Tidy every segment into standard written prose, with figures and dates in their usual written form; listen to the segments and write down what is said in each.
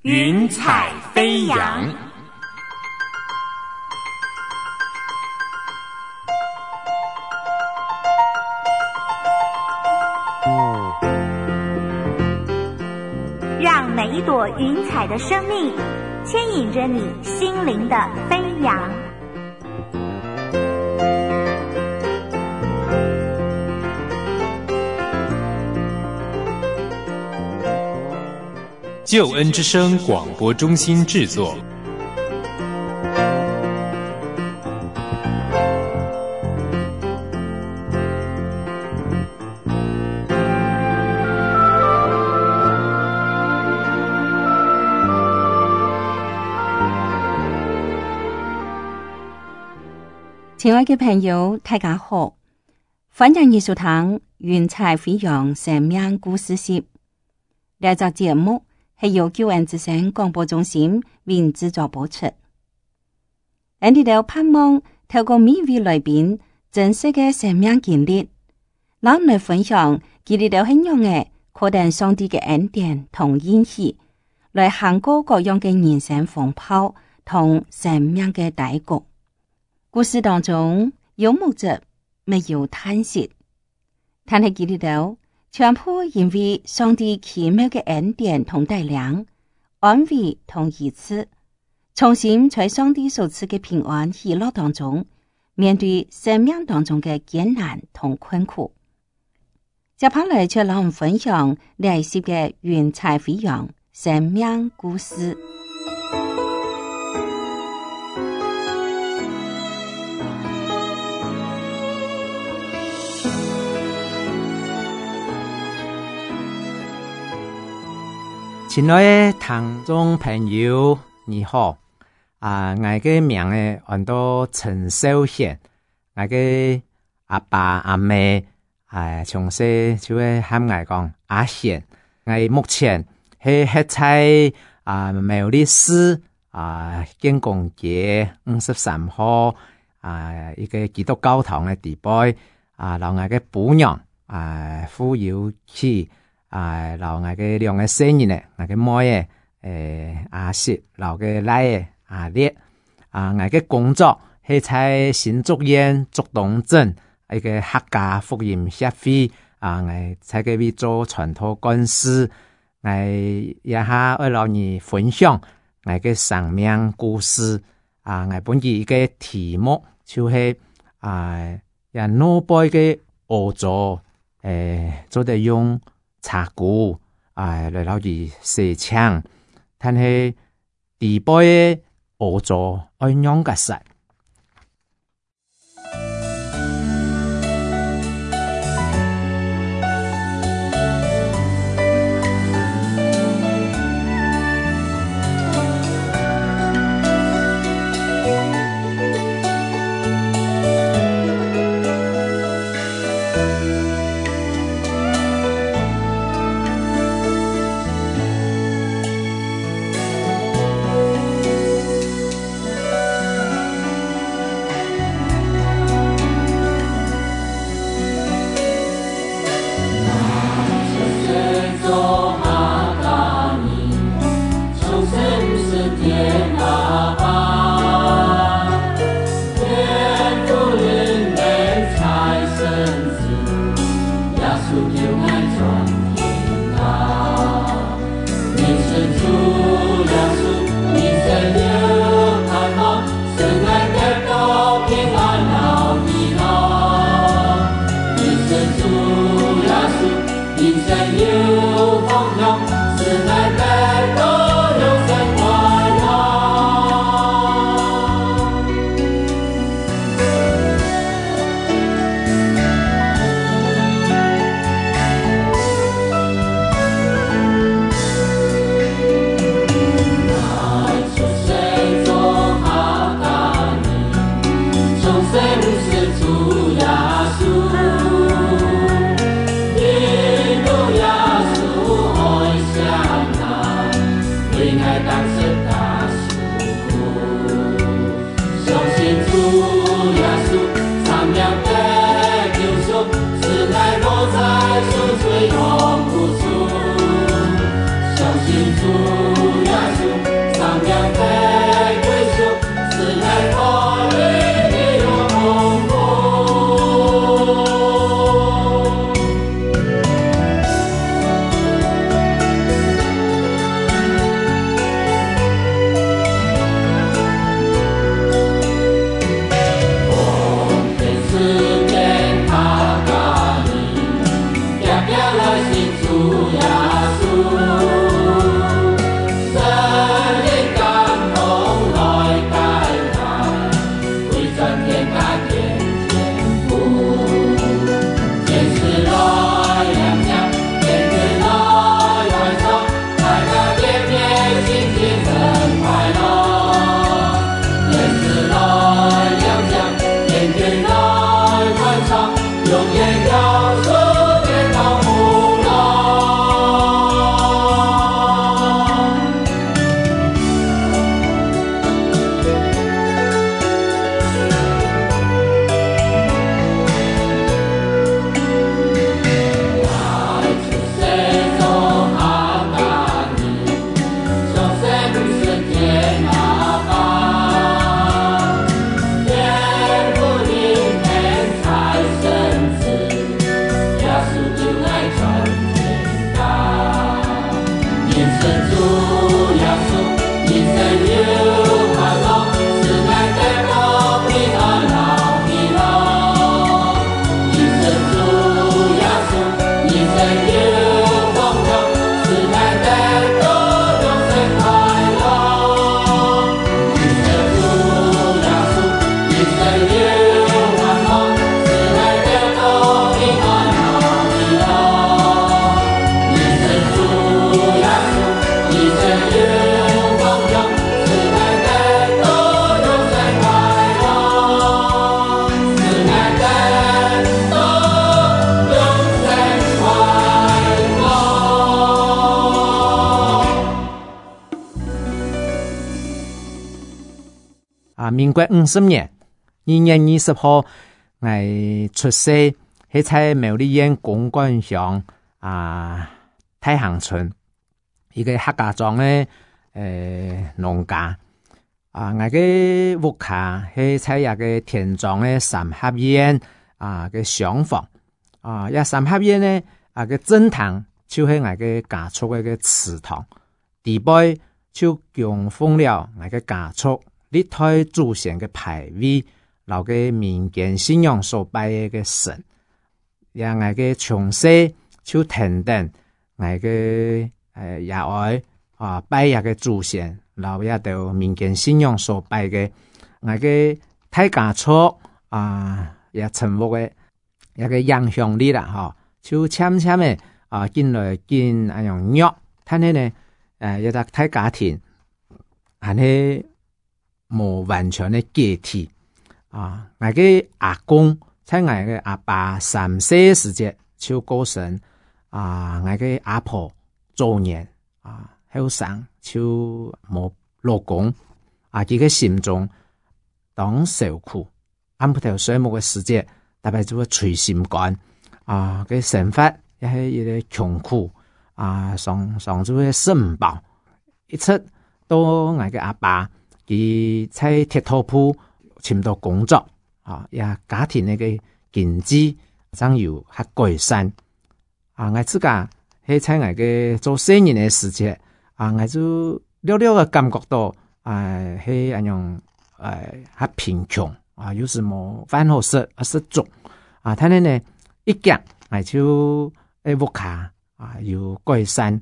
云彩飞扬。 让每一朵云彩的生命牵引着你心灵的飞扬。 救恩之声广播中心制作。 亲爱的朋友，大家好，歡迎你收聽雲彩飛揚生命故事集。呢集節目係由救恩之聲廣播中心為製作播出。我哋都盼望透過每位來賓真實嘅生命經歷，讓我哋分享佢哋都係樣嘅確定上帝嘅恩典同應許，來行過各樣嘅人生風暴同生命嘅低谷。故事當中有目的，沒有嘆息，但係佢哋都全部因為上帝奇妙嘅恩典同帶領、安慰同醫治，重新在上帝所賜嘅平安喜樂當中，面對生命當中嘅艱難同困苦。接下來就讓我們分享呢一集嘅雲彩飛揚生命故事。 親愛的聽眾朋友，你好！我嘅名誒叫做陳秀賢，我嘅阿爸阿妹從細就會喊我講阿賢。我目前係在苗栗市建功街53號一個基督教堂嘅地位讓我嘅補養富有起。留我嘅兩個聲音咧，我嘅妹阿雪，留嘅奶阿烈，我嘅工作係在新竹縣竹東鎮一個客家福音協會我在嗰邊做傳道幹事，我一下會讓你分享我嘅生命故事我本期一個題目就係人老輩嘅學做做得用茶鼓來攞住射槍，但係地杯學做愛樣嘅實。 主耶稣民國50年2月20號，我出世喺在苗栗縣公館鄉太行村一個客家莊嘅農家我嘅屋下喺在一個田莊嘅三合院嘅廂房一三合院咧嘅正堂就係我嘅家族嘅祠堂，地背就供奉了我嘅家族歷代祖先嘅牌位，留嘅民間信仰所拜嘅神，讓我嘅從細就聽等我嘅爺外拜一個祖先，留一道民間信仰所拜嘅我嘅大家族也沉默嘅一個影響力啦，就漸漸嘅進來見樣約，但係呢一個大家庭係呢冇完全的解體我嘅阿公在我嘅阿爸3歲時節就過身我嘅阿婆早年後生就冇老公佢嘅心中當受苦，按不條水木嘅時節特別就會隨心肝嘅生活也係一個窮苦上就會食唔飽，一出到我嘅阿爸佢在鐵土鋪尋到工作也家庭那個經濟將有較改善我自家喺在我嘅做生意嘅時節我就了了嘅感覺到係那種較貧窮有時冇飯好食食粥但係呢一夾我就屋下有改善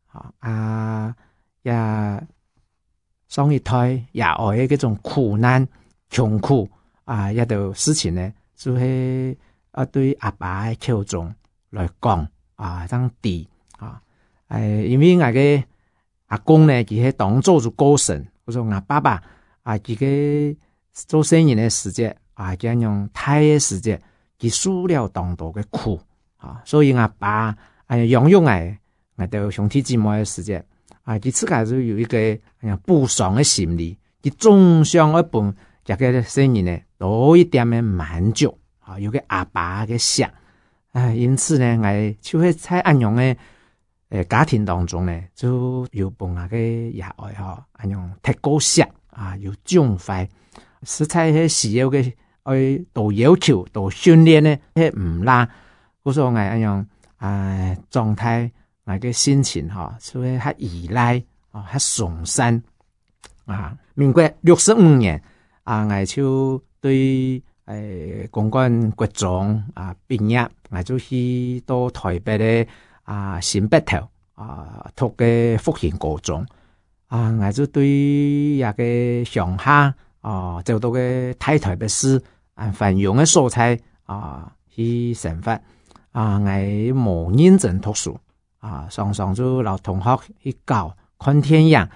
也上一代也愛嘅種苦難窮苦一道事情呢，就係對阿爸嘅口中來講當地因為我嘅阿公呢，佢係當做就過身，我說我爸爸佢嘅做生意嘅時節佢用太嘅時節，佢受了當多嘅苦所以我爸養育我哋兄弟姊妹嘅時節佢自家就有一個補償嘅心理，佢總想一本一個生意呢多一點嘅滿足有個阿爸嘅想因此呢我就會在安樣嘅家庭當中呢就有幫我嘅爺愛安樣提高想有獎勵，實在係需要嘅愛多要求多訓練呢係唔啦，我說我安樣狀態我嘅心情就會較依賴較崇善民國65年我就對公館國中畢業，我就去到台北的新北投讀嘅復興高中我就對一個鄉下就到嘅大台北市繁榮嘅所在去生活我冇認真讀書常常就老同學去搞看電影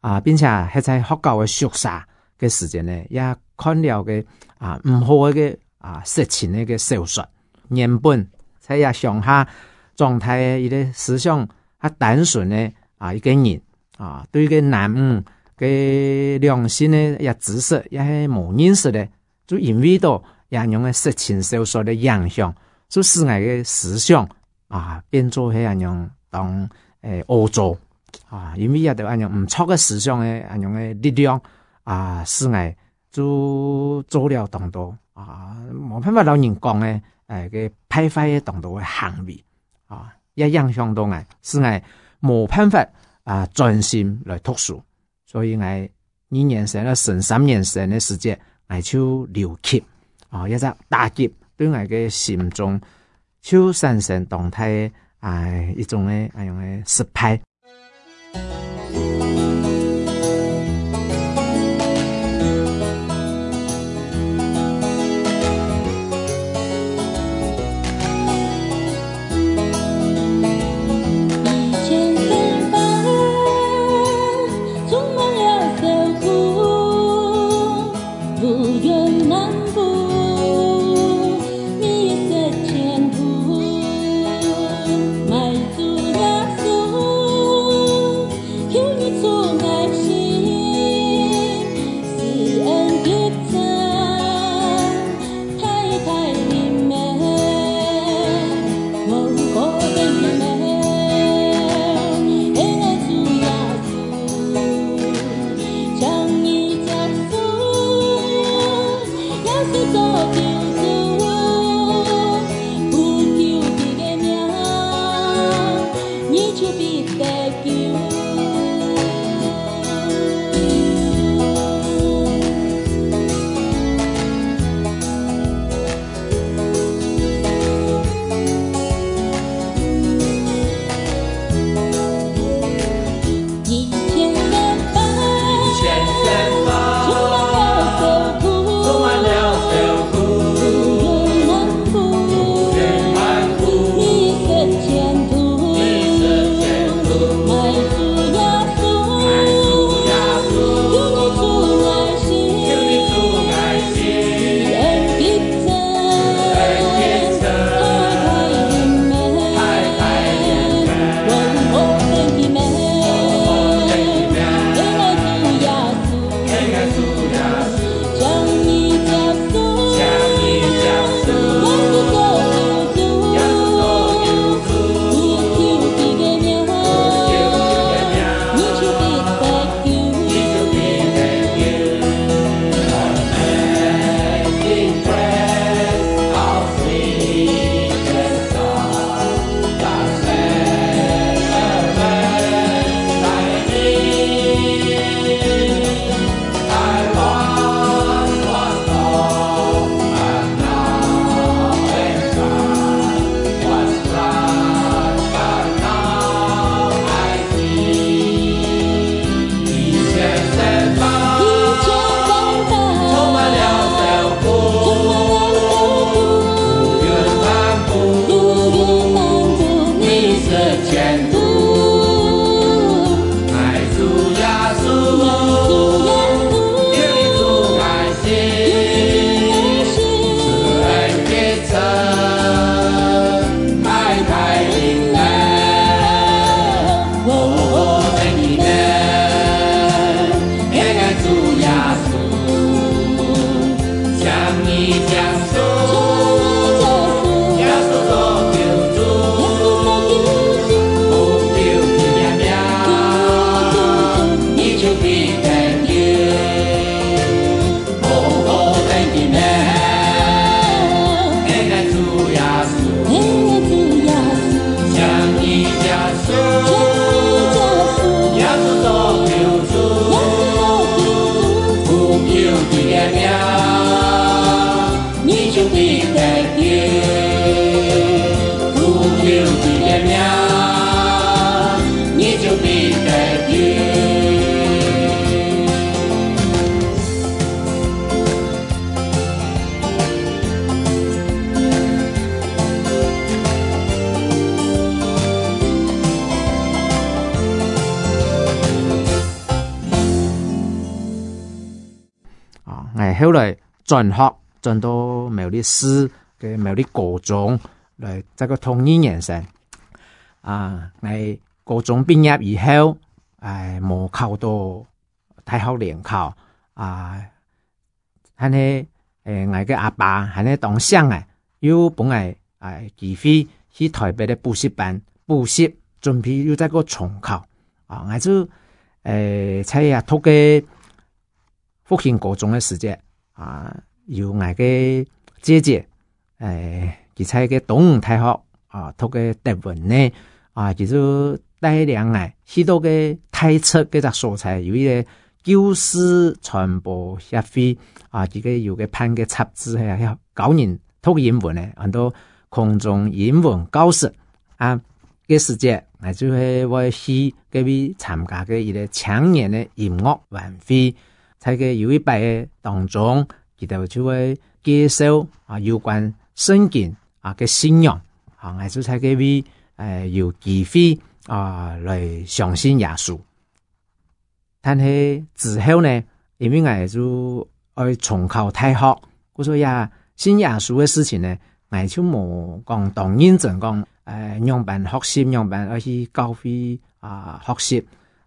并且喺在學校嘅宿舍嘅時間呢，也看了嘅唔好嘅色情嘅嘅小說。原本在也上下狀態嘅一個思想，係單純嘅一個人對個男女嘅兩性呢也知識也係冇認識嘅，就因為到也用嘅色情小說嘅影響，就使我嘅思想變做係樣當惡作。因為也都按樣唔錯嘅思想嘅按樣嘅力量使我就做了當多冇辦法老人講嘅嘅派發嘅當多嘅行為也影響到我，使我冇辦法專心來讀書，所以我2年生到升3年生嘅時節，我就留級一隻打擊對我嘅心中就產生動態一種嘅按樣嘅失敗。 我後來轉學轉到苗栗市嘅苗栗高中來這個讀2年生。我高中畢業以後，冇考到大學聯考。係呢，我嘅阿爸係呢當省嘅，又本來機會去台北嘅補習班補習，準備要再個重考。我就在也讀嘅復興高中嘅時節，有我嘅姐姐，佢在嘅東吳大學讀嘅德文呢，佢就帶領我去到嘅台側嘅隻所在，有一個教師傳播協會自己有嘅辦嘅雜誌係教人讀英文嘅，很多空中英文教室嘅時節，我就係會去嗰邊參加嘅一個青年嘅音樂晚會，在嘅有一擺嘅當中，佢就會介紹有關聖經嘅信仰，我就在嗰邊有機會來相信耶穌。但係之後呢，因為我就愛重考大學，我說呀信耶穌嘅事情呢，我就冇講當認真講。樣板學習，樣板而去教會學習，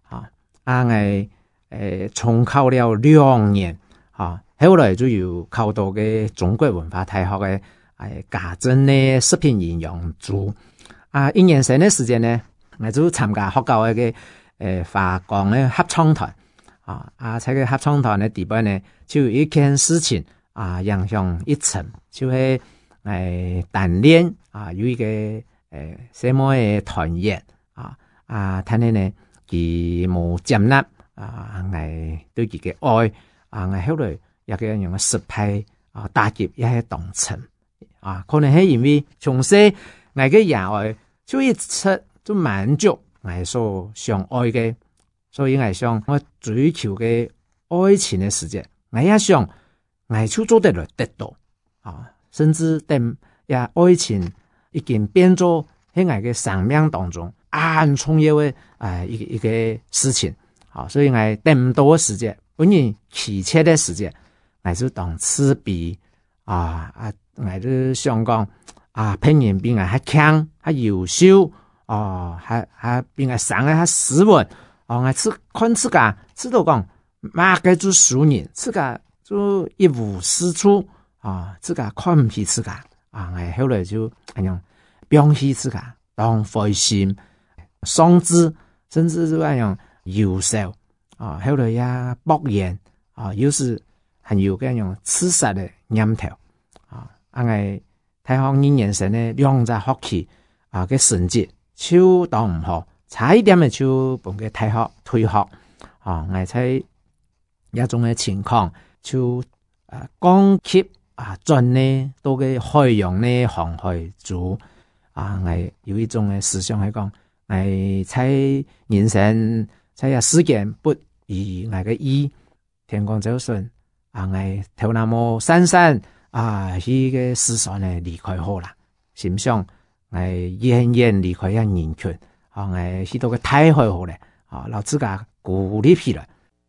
我重考了2年，後來就有考到嘅中國文化大學嘅家政嘅食品營養組。1年生嘅時間呢，我就參加學校嘅華岡嘅合唱團，在個合唱團嘅地方呢，就有一件事情影響一層，就係單練有一個什麼嘅團員但係呢，佢冇接納我對佢嘅愛我後來也嘅用失敗打擊也係當成可能係因為從細我嘅野愛就一直就滿足我所想愛嘅，所以我想我追求嘅愛情嘅時節，我也想我就做得來得到甚至等也愛情已經變做喺我嘅生命當中很重要嘅一個事情，所以我等唔到嘅時節，本人期切嘅時節，我就當此比我就想講朋友比我還強，還優秀還比我生得還斯文我看自家知道講馬個就熟人，自家就一無是處自家看唔起自家我後來就咁樣表現自家當開心雙智，甚至就咁樣優秀後來也博研有時還有咁樣刺殺的念頭我大學2年生呢2隻學期嘅成績超當唔好，差一點嘅就本個大學退學我在一種嘅情況就降級轉呢到嘅海洋呢航海組我有一種嘅思想係講我在人生在時間不如我嘅意，天公走順我頭那麼閃閃佢嘅思想呢離開好啦，心想我遠遠離開人群我去到個太海好咧老自家鼓勵起來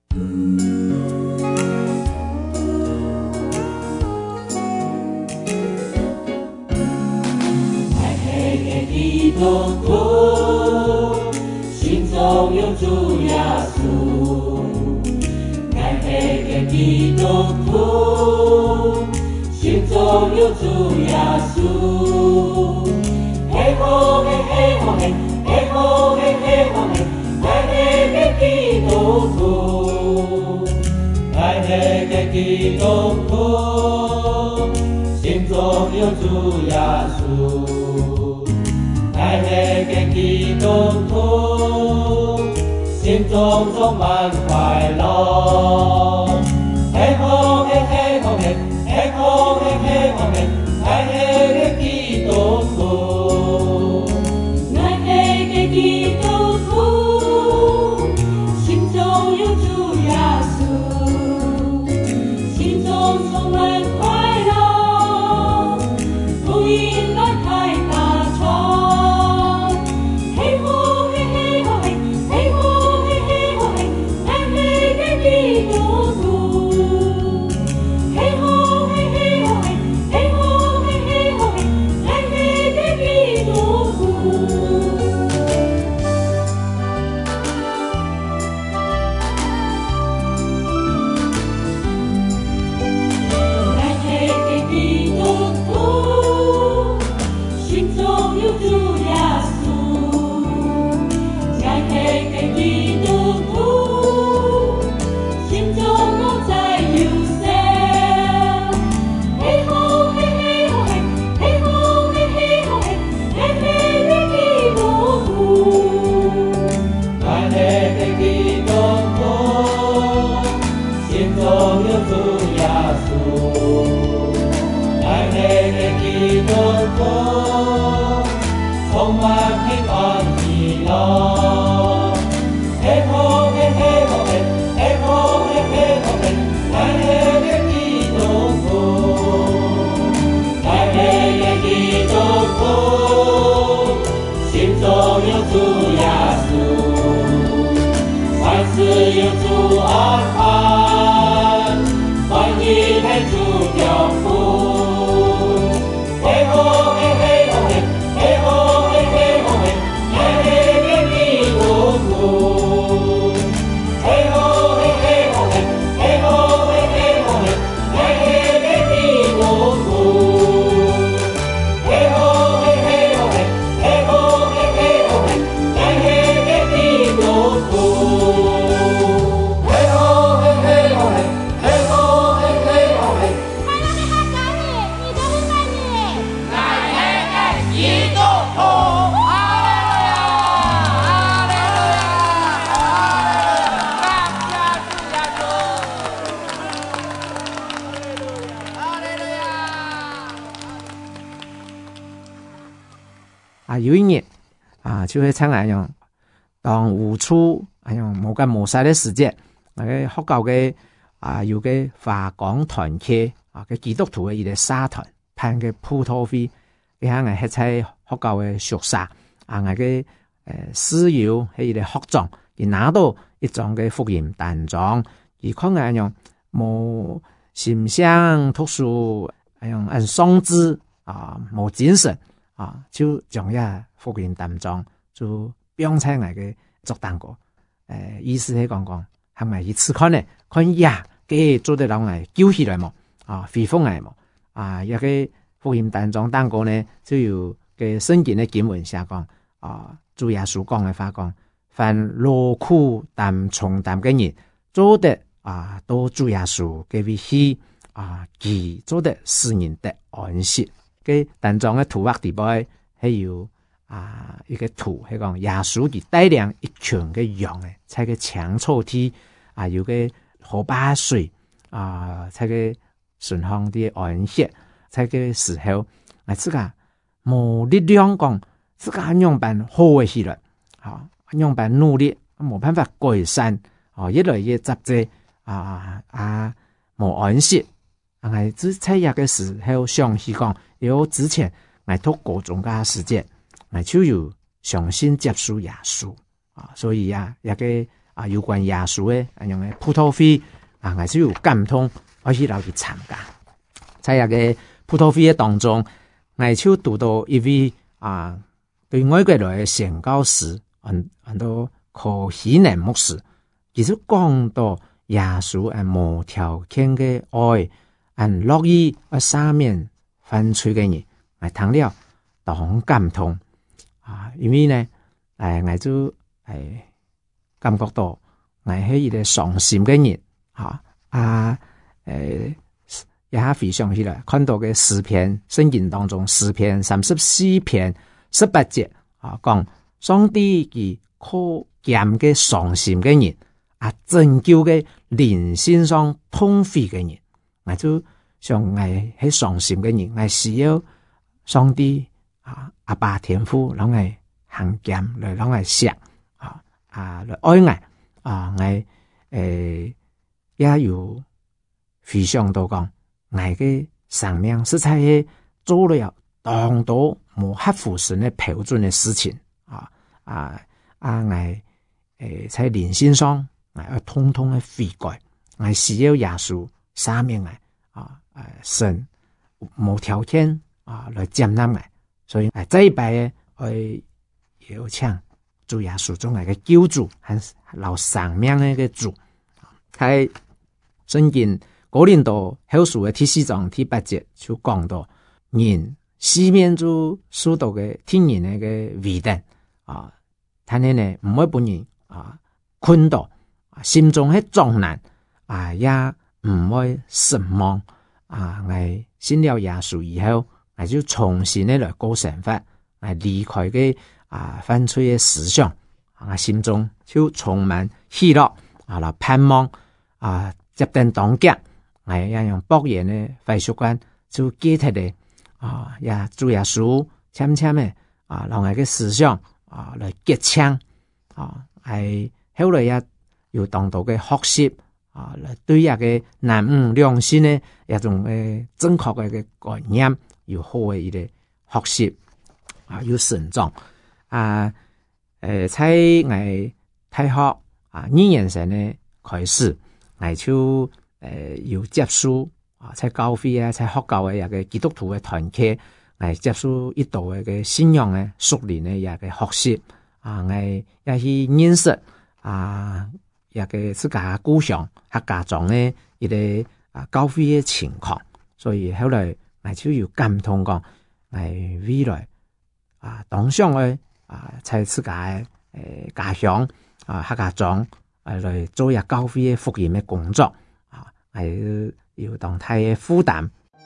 基督徒，心中有主耶穌。愛那個基督徒，心中有主耶穌。嘿吼嘿嘿吼嘿，嘿吼嘿嘿吼嘿，愛那個基督徒，愛那個基督徒，心中有主耶穌。愛那個基督徒，心中充滿快樂。嘿吼嘿嘿吼嘿，嘿吼嘿嘿吼嘿，愛那個基督徒，愛那個基督徒，心中有主耶穌，心中充滿快樂，福音來開大窗。基督基督徒，充满平安喜乐。嘿吼嘿嘿吼嘿，嘿吼嘿嘿吼嘿，来嘿嘿基督徒，来嘿嘿基督徒，心中有主耶稣，凡事有主安排，欢迎来主教父。嘿吼嘿嘿吼嘿，嘿吼嘿嘿吼嘿，来嘿嘿基督徒。嘿吼嘿嘿吼嘿，嘿吼嘿嘿吼嘿，来嘿嘿基督徒。嘿吼嘿嘿吼嘿，嘿吼嘿嘿吼嘿，来嘿嘿基督徒。嘿吼嘿嘿吼嘿，嘿吼嘿嘿吼嘿。 有一年就會參用當午出用冇咁冇晒的時節，學校嘅有嘅華港團契嘅基督徒嘅一個社團辦嘅葡萄會，佢喺係喺學校嘅宿舍嘅室友係一個學長，而拿到一張嘅福音單張，而可能用冇形象特殊，用按雙肢冇精神。就將一福音單張就標出嚟嘅作單個，意思係講係咪一次看呢？看呀，佢做得人嚟救起來冇？恢復嚟冇？一個福音單張單個呢，就有嘅聖經嘅經文下講，主耶穌講嘅話講，凡勞苦擔重擔嘅人，做得到主耶穌嘅位去，佢做得使人得安息。嘅單張嘅圖畫地位係有一個圖係講耶穌佢帶領一群嘅羊嘅，在個長草地有個河巴水在個順行啲安息，在個時候自家冇力量講自家樣辦好嘅起來，樣辦努力冇辦法改善，越來越雜誌冇安息。係只在一個時候想起講，有之前係讀各種嘅時節，係就有相信接受耶穌所以一個有關耶穌嘅用嘅葡萄會係就有感通，可以留去參加。在一個葡萄會嘅當中，係就讀到一位對外國來嘅宣教師，很多可喜難牧師，其實講到耶穌係無條件嘅愛。樂意三面犯罪嘅人，係聽了都好感動因為呢，我就感覺到我係一個傷心嘅人也非常起來看到嘅詩篇聖經當中詩篇34篇18節講上帝佢可憐嘅傷心嘅人拯救嘅靈性上痛悔嘅人。我就像我係傷心嘅人，我需要上帝阿爸天父，讓我行劍來讓我錫來愛我也有非常多講，我嘅生命實在係做了當多冇合乎神嘅標準嘅事情我在靈性上我通通嘅悔改，我需要耶穌赦免神無條件來接納我，所以這一拜我邀請主耶穌做我嘅救主，係留生命嘅主。喺聖經哥林多後書嘅第4章第8節就講到，人四面就受到嘅天然嘅危難但係呢唔會本人困到心中係重難也唔會失望我信了耶穌以後，我就重新的來過生活，我離開嘅犯罪嘅思想，我心中就充滿喜樂來盼望接近當家，我也用博言嘅廢習慣就記得咧也主耶稣渐渐的让我嘅思想来结清系后来也有当到嘅学习来对一个男女两性呢一种正确嘅概念有好嘅一个学习有成长在我大学2年生呢开始，我就有接触在教會在學校嘅一個基督徒嘅團契，我接觸一道嘅信仰嘅屬靈嘅一個學習我也去認識一個自家故鄉和家長嘅一個教會嘅情況，所以後來我就有感動講，我未來當上嘅在自家嘅家鄉和家長來做一教會嘅福音嘅工作要當太嘅負擔。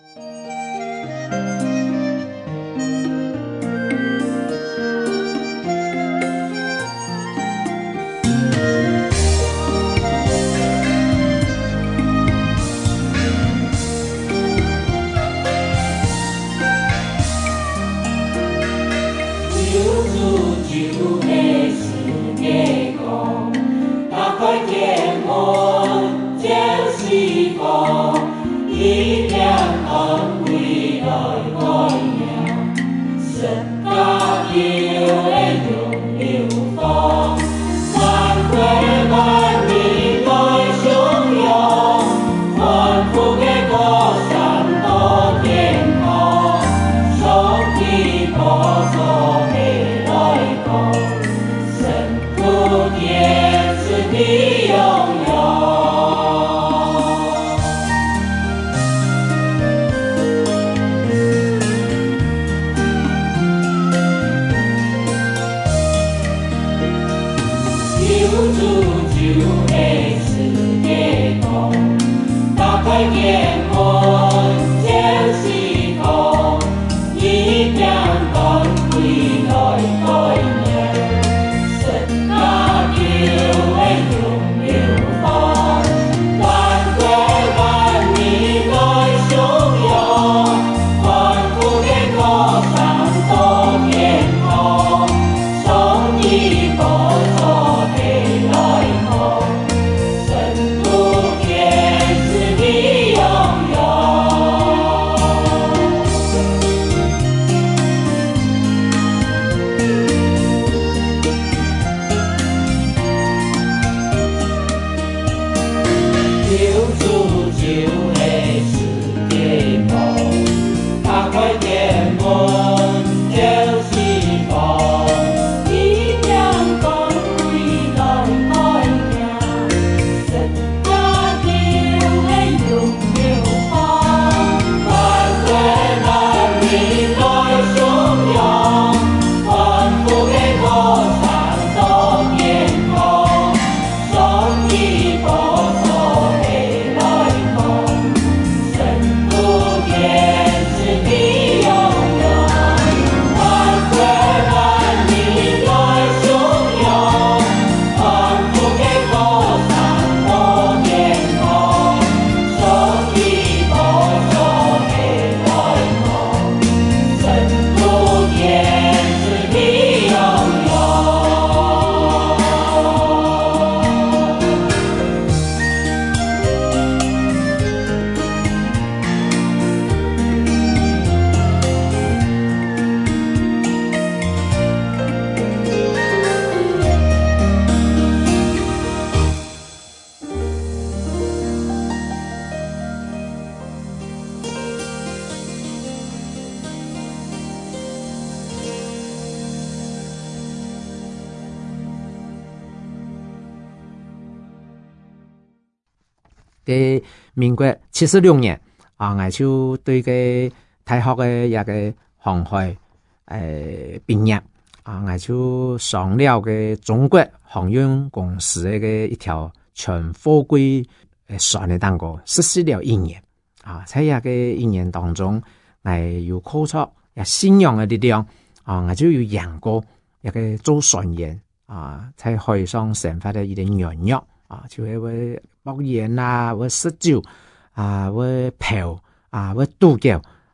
嘅民國76年我就對個大學嘅一個航海畢業我就上了嘅中國航運公司嘅一條全貨櫃船嘅當中實施了1年在一個1年當中我有靠出信仰嘅力量我就有養過一個做船員在海上生活的一個軟弱就係會冒煙會食酒會嫖會渡橋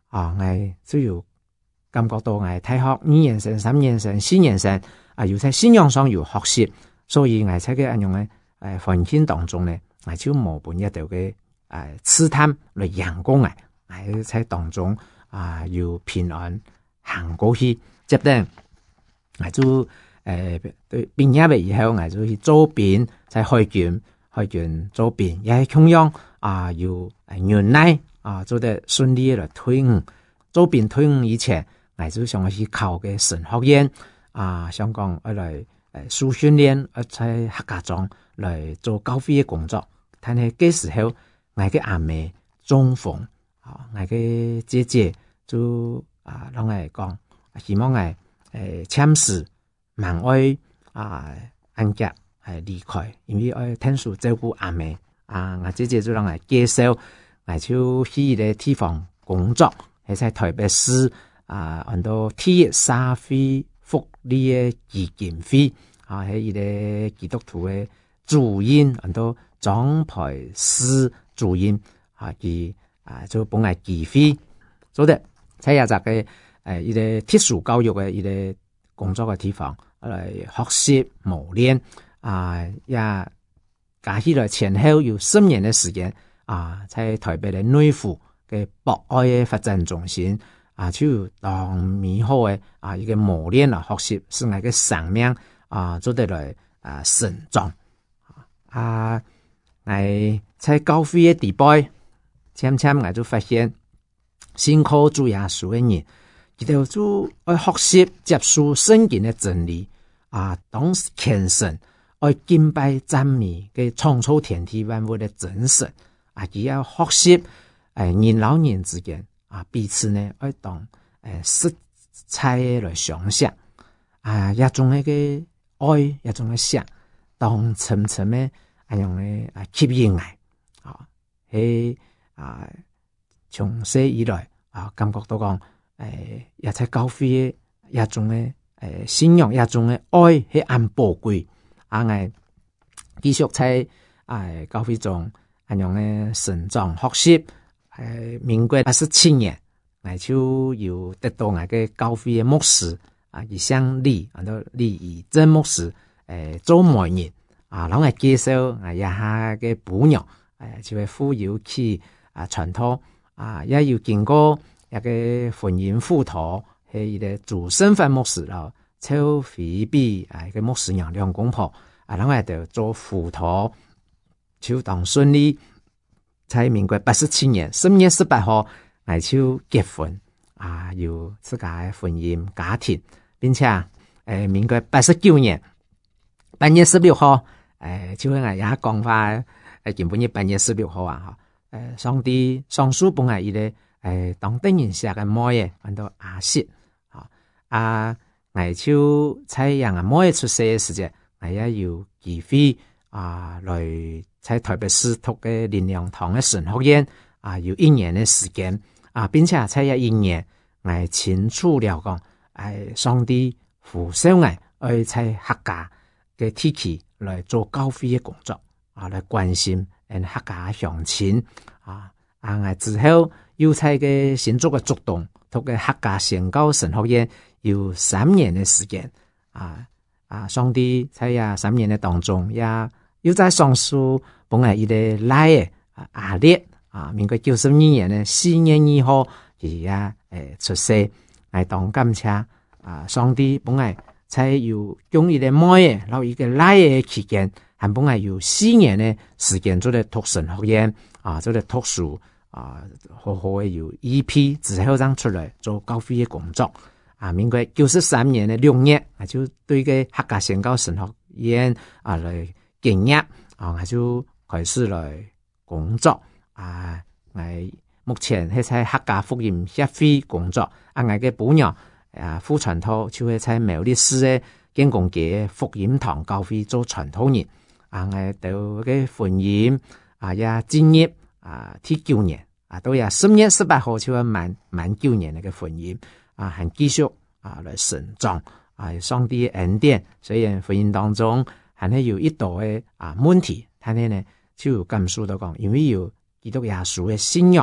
我只有感覺到我大學2年生、3年生、4年生要在信仰上有學習，所以我在個咁樣嘅環境當中呢，我就冇本一條嘅試探來陽光我在當中要平安行過去，接定我就對畢業嘅以後，我就去做兵，在海軍做兵，也係同樣要原來做得順利來退伍。做兵退伍以前，我就想去考嘅神學院想講來受訓練，在客家莊來做教會嘅工作。但係嗰時候，我嘅阿妹中風，我嘅姐姐就讓我講，希望我簽字萬愛安家離開，因為我聽說照顧阿妹我姐姐就讓我介紹，我就去一個地方工作，係在台北市很多體育社會福利嘅基金會係一個基督徒嘅主任，很多張培師主任佢就幫我機會做得在一個一個特殊教育嘅一個工作嘅地方來學習磨練也加起來前後有10年嘅時間在台北嘅內湖嘅博愛嘅發展中心就當美好嘅一個磨練學習使我嘅生命做得來成長我在教會嘅地位漸我就發現信靠主耶穌嘅人佢哋就愛學習接受聖經嘅真理當虔誠愛敬拜讚美嘅創造天地萬物嘅真神佢要學習人老人之間彼此呢愛當實在來想想一種嘅愛一種嘅想當沉沉嘅一種嘅吸引愛係從細以來感覺到講也在教會一種嘅信仰一種嘅愛係很寶貴我繼續在教會中一種嘅成長學習民國87年我就有得到我嘅教會嘅牧師佢向李以真牧師做媒人然後我介紹一下嘅補養就會附有去傳統也要經過一個婚姻輔導係一個主身份牧師啦，超菲比一個牧師娘兩公婆然後我就做輔導就當順利在民國87年10月18號我就結婚有自家的婚姻家庭，並且民國89年8月16號就係我也講話基本嘅8月16號上帝上書本來一個當等人下嘅妹很多阿媳我就在讓阿妹出世嘅時節我也有機會來在台北市讀嘅靈糧堂嘅神學院有1年嘅時間並且在1年我清楚了講上帝呼召我在客家嘅地區來做教會嘅工作來關心客家鄉親我之後又在個新竹嘅竹東讀嘅客家宣教神學院有3年嘅時間上帝在3年嘅當中也又在上書本來一個來嘅阿烈民國92年嘅4月2號佢出世我當感謝上帝本來在有用一個妹然後一個來嘅期間還本來有4年嘅時間做嚟讀神學院做嚟讀書好好嘅有 EP 之後讓出來做教會嘅工作民國93年嘅6月就對個客家宣教神學院來經驗我就開始來工作我目前係在客家福音協會工作我嘅本娘副傳道就係在苗栗市嘅建功街福音堂教會做傳道人我到嘅婚姻也經驗第9年都有10月18號就係滿9年嘅婚姻還繼續來成長上帝恩典，雖然婚姻當中還係有一道嘅問題，但係呢就感受到講，因為有基督耶穌嘅信仰，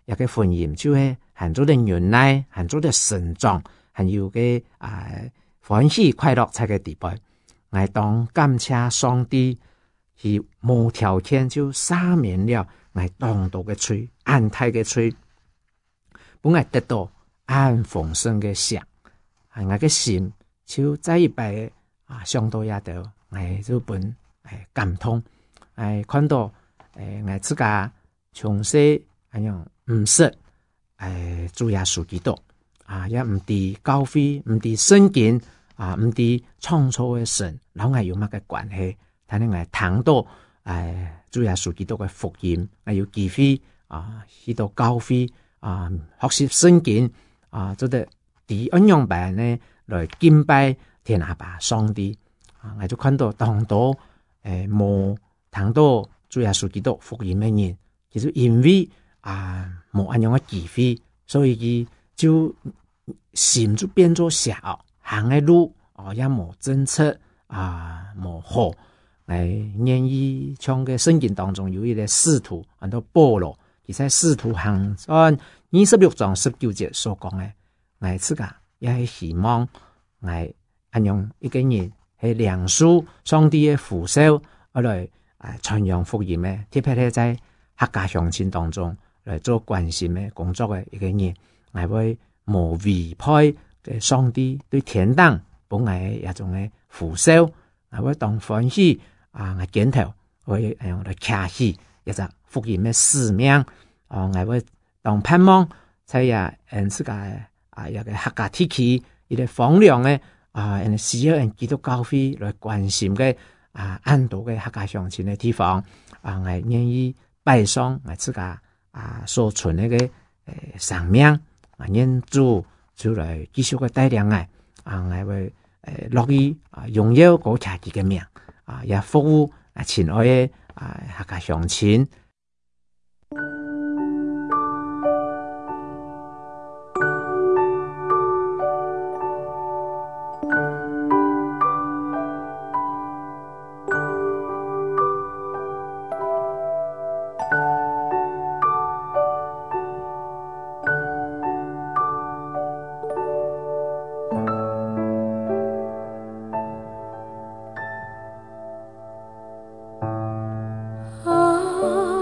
一個婚姻就係很多的忍耐，很多的成長，還有個歡喜快樂才嘅地步。我當感謝上帝，是無條件就赦免了我當道嘅罪，安泰嘅罪，本來得到安豐盛嘅享，我嘅心就再一擺上到也到，我就本感通，看到我自家從細咁樣唔識主耶穌基督也唔知教會，唔知聖經唔知創造嘅神，然後有乜嘅關係？但係我聽到主耶穌基督嘅福音，我有機會去到教會學習聖經做得第一樣辦呢來敬拜天下爸上帝我就看到當到冇聽到主耶穌基督福音嘅人，其實因為冇咁樣嘅機會，所以就心就變咗狹隘，行嘅路也冇政策冇好。願意從嘅聖經當中有一個使徒很多保羅，其實使徒行傳26章19節所講嘅，我自家也係希望我咁樣一個人係梁書上帝嘅呼召來傳揚福音嘅，特別係在客家鄉親當中來做關心嘅工作嘅一個人，我會冇違背嘅上帝對天堂本來一種嘅呼召，我會當歡喜我檢討會來開始一個福音嘅使命，我會當盼望在自家一個客家地區一個荒涼嘅需要人基督教會來關心嘅安度嘅客家鄉親嘅地方，我願意擺上我自家所存嘅生命，我願主就來繼續嘅帶領我會樂意擁有嗰家己嘅命也服務親愛嘅客家鄉親。 啊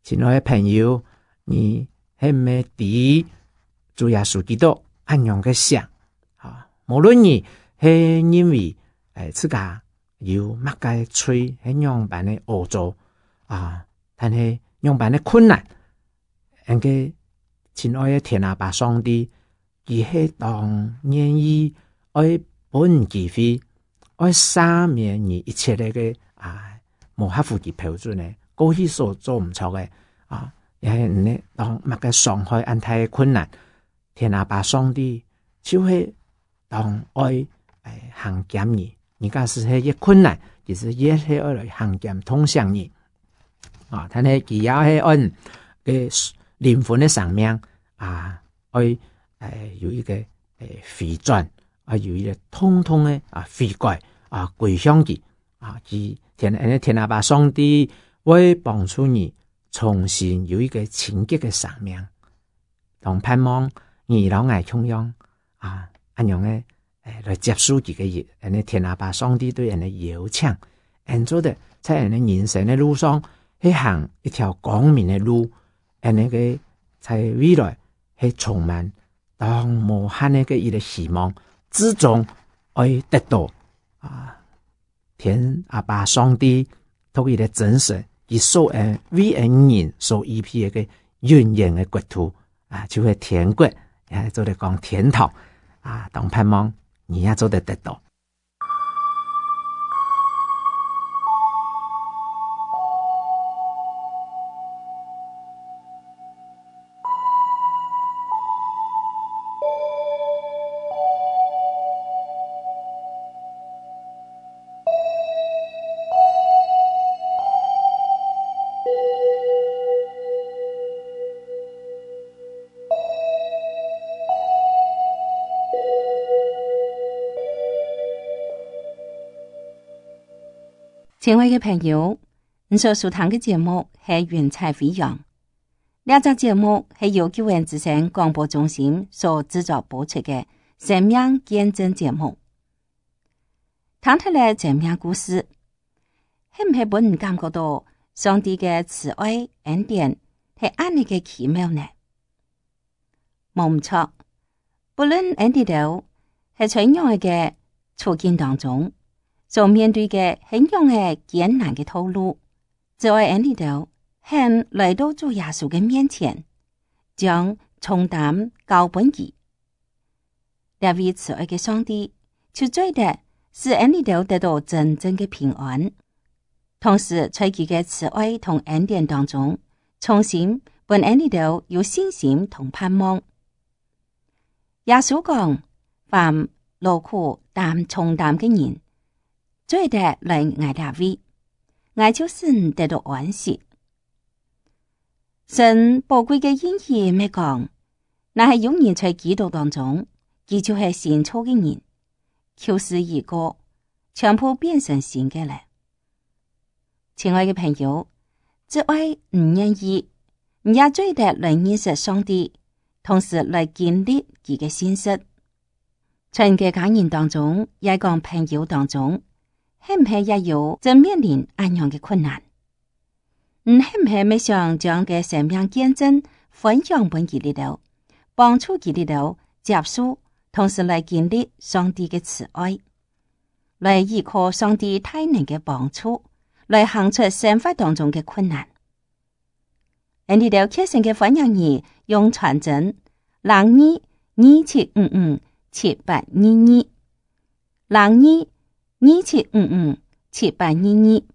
亲爱的朋友，你係唔係對主耶穌基督安樣嘅想？無論你係因為自家有乜嘅罪，係樣般嘅惡做但係樣般嘅困難，人嘅親愛嘅天阿爸上帝，佢係當願意愛本機會，愛赦免你一切嘅無合乎其標準嘅，過去所做唔錯嘅也係你當乜嘅傷害安太困難，天阿爸上帝就係當愛行減你，而家是係一困難，其實也係愛來行減通向你但係佢也係按嘅靈魂嘅上面愛有一個回轉有一個通通嘅悔改歸向佢佢天阿爸上帝會幫助你重新有一個清潔嘅生命，同盼望你老愛同樣安樣嘅來接受佢嘅嘢，天阿爸上帝對人嘅邀請，人做的在人嘅人生嘅路上去行一條光明嘅路，人嘅在未來係充滿當無限嘅一個希望之中，會得到天阿爸上帝透過佢嘅真實，佢所為人所預備嘅永遠嘅國土就係天國，也做得講天堂當盼望你也做得到。 親愛嘅朋友，你所收聽嘅節目係雲彩飛揚。呢隻節目係由救援之聲廣播中心所製作播出嘅生命見證節目。聽出嚟生命故事，係唔係俾人感覺到上帝嘅慈愛恩典係安尼嘅奇妙呢？冇唔錯，不論喺呢度係怎樣嘅處境當中，所面對嘅很樣嘅艱難嘅道路，就喺呢度，向來到主耶穌嘅面前，將重擔交俾佢。呢位慈愛嘅上帝，就做的是喺呢度得到真正嘅平安，同時在佢嘅慈愛同恩典當中，重新俾喺呢度有信心同盼望。耶穌講：凡勞苦擔重擔嘅人，做得來愛大位，愛就使得到安息。神寶貴嘅恩義咩講？那係永遠在基督當中，佢就係新造嘅人，舊事已過，全部變成新嘅咧。親愛嘅朋友，只愛唔願意，唔也做得來認識上帝，同時來建立佢嘅信息。在嘅家人當中，也講朋友當中，係唔係也有正面臨安樣嘅困難？係唔係未想將嘅生命見證分享俾佢哋度，幫助佢哋度接受，同時來建立上帝嘅慈愛，來依靠上帝大能嘅幫助，來行出生活當中嘅困難。喺呢度揭成嘅分享兒用傳真0227557822 0227557822，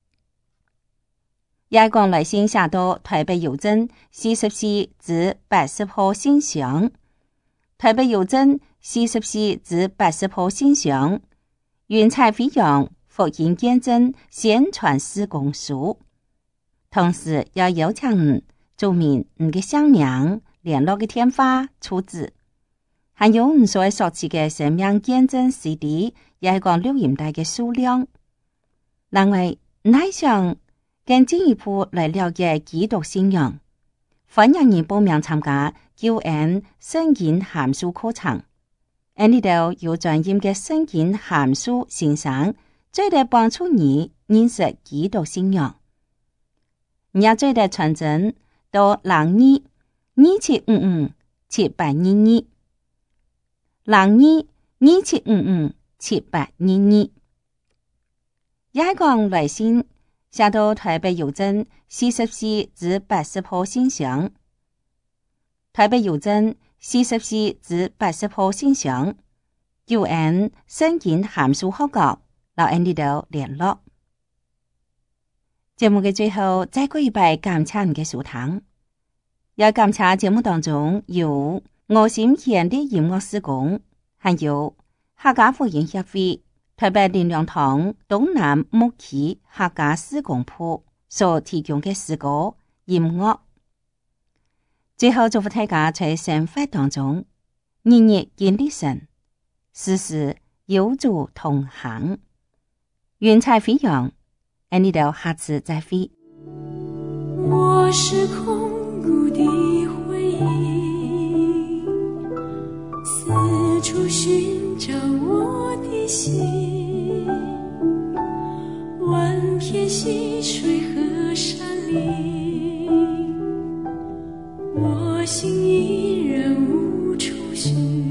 也講來信寫到台北郵政44至80號信箱，台北郵政44至80號信箱，雲彩飛揚福音見證宣傳事工處。同時要邀請你注明你嘅姓名、聯絡嘅電話、住址，還有你所收取嘅生命見證 CD， 也係講錄音帶嘅數量。另外，你還想更進一步來了解基督信仰，歡迎你報名參加救恩聖經函數課程。喺呢度有專業嘅聖經函數先生，最能幫助你認識基督信仰。 也做得传真到0227557822，0227557822。也係講來信寫到台北郵政44至80號信箱，台北郵政44至80號信箱，有人聲音函數學校，留喺呢度聯絡。節目嘅最後，再過一拜感謝你嘅收聽，也感謝節目當中有我心弦的音樂事工，還有客家福音協會台北靈糧堂東南牧區客家事工鋪所提供嘅詩歌音樂。最後祝福大家在生活當中日日經歷神，時時有主同行，雲彩飛揚。你哋下次再會。 我是空谷的回忆，四處尋找我的心，萬片溪水和山林，我心依然無處尋。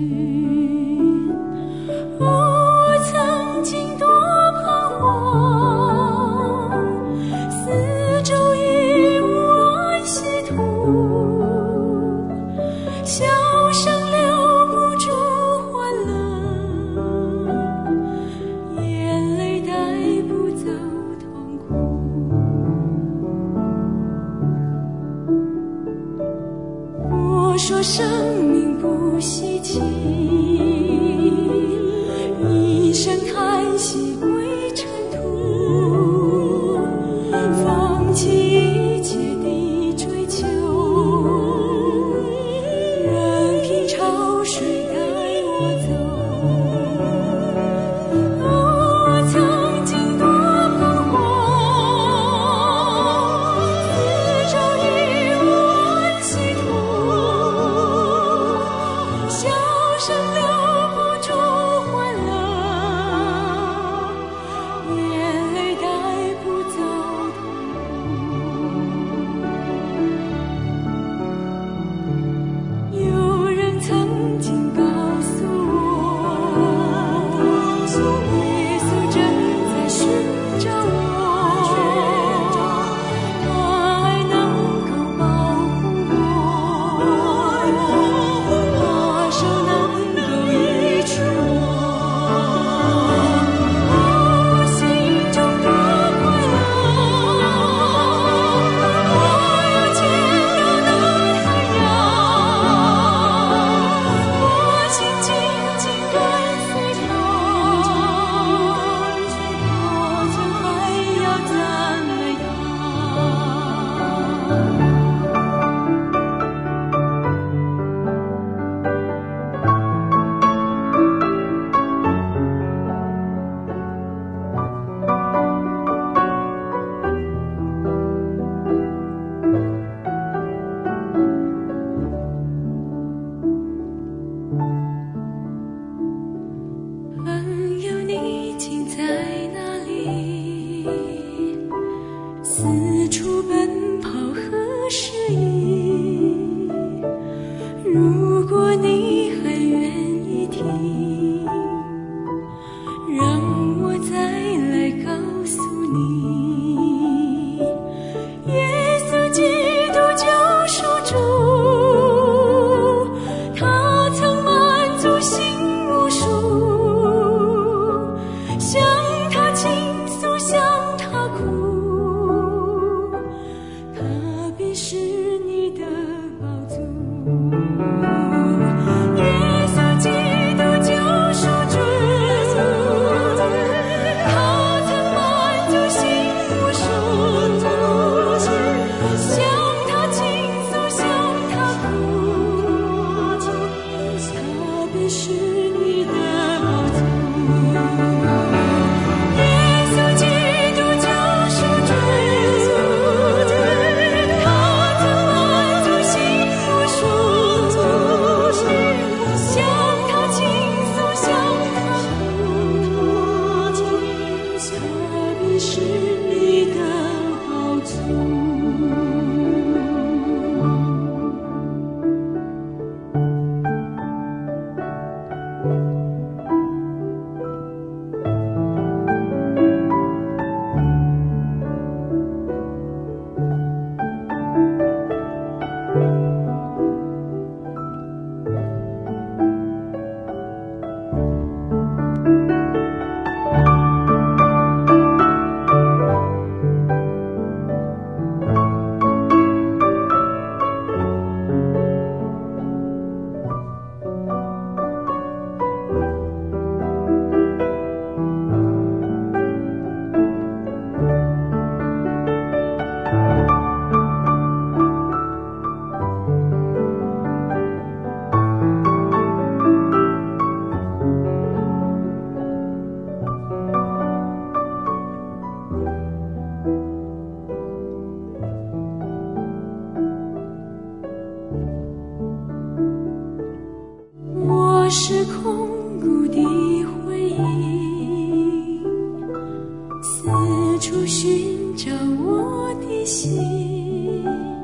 我曾經多彷徨，四周已無安息土，笑聲留不住歡樂，眼淚帶不走痛苦。我說生命不稀奇，一聲嘆息歸塵土，放棄一切的追求，任憑潮水帶我走。我曾經多彷徨，四周已無安息土，笑聲留不住歡樂，眼淚帶不走痛苦。有人曾經告訴我， 古的回忆，四处寻找我的心，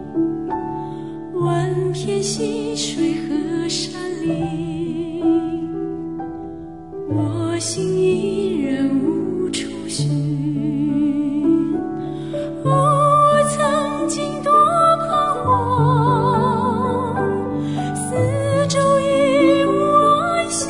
万片溪水和山林，我心依然无处寻。我曾经多彷徨，四周已无安息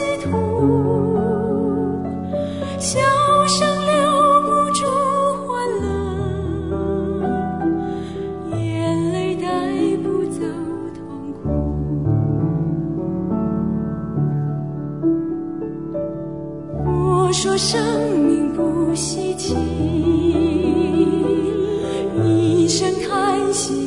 土，笑声留不住欢乐，眼泪带不走痛苦。我说生命不稀奇，一声叹息